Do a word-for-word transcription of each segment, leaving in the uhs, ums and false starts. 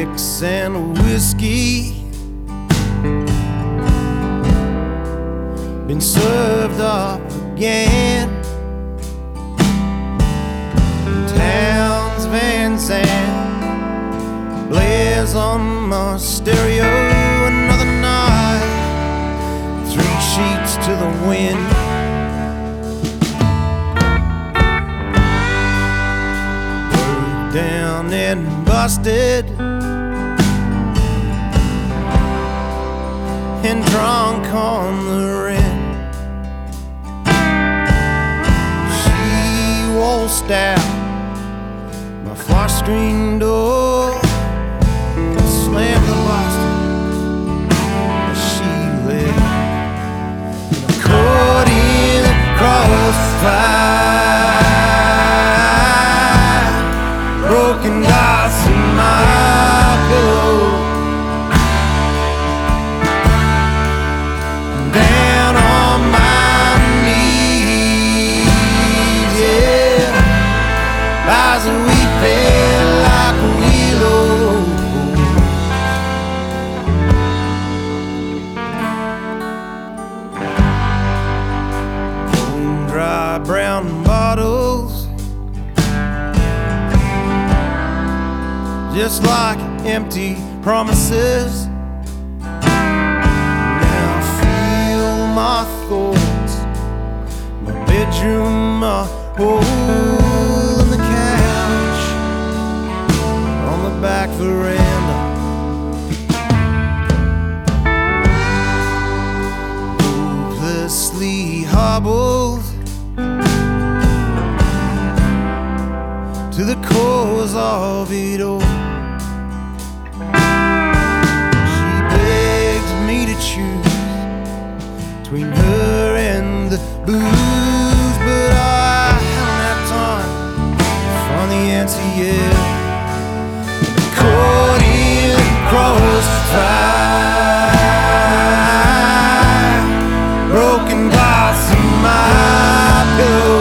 sticks and whiskey, been served up again. Towns Van Zandt blares on my stereo. Another night, three sheets to the wind. Broke down and busted and drunk on the rent. She waltzed out my flush screen door, slammed the Boston as she left. Caught in the crossfire, broken glass in my pillow. Down on my knees, yeah, eyes weeping like a willow. Bone dry brown bottles, just like empty promises. Now feel my thoughts, my bedroom, my hole in the couch, on the back veranda. Hopelessly hobbled to the cause of it all. She begged me to choose between her and the booze, but I haven't had time to find the answer yet. Caught in crossfire, broken glass in my pillow.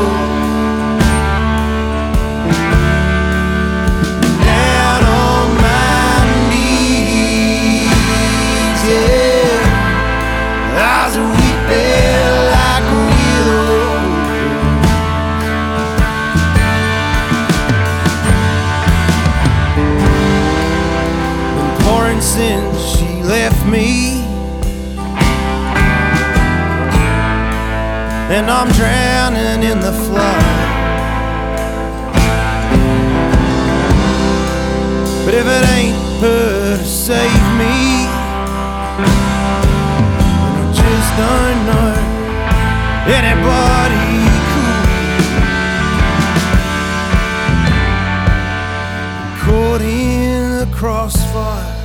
Down on my knees, yeah, eyes weeping like a willow. Been pouring since she left me, and I'm drowning in the flood. But if it ain't her to save me, then I just don't know anybody cool. Caught in the crossfire,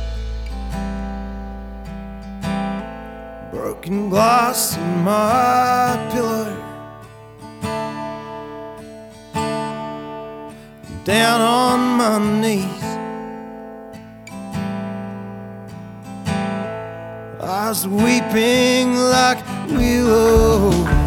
broken glass in my pillow. Down on my knees, eyes weeping like willow.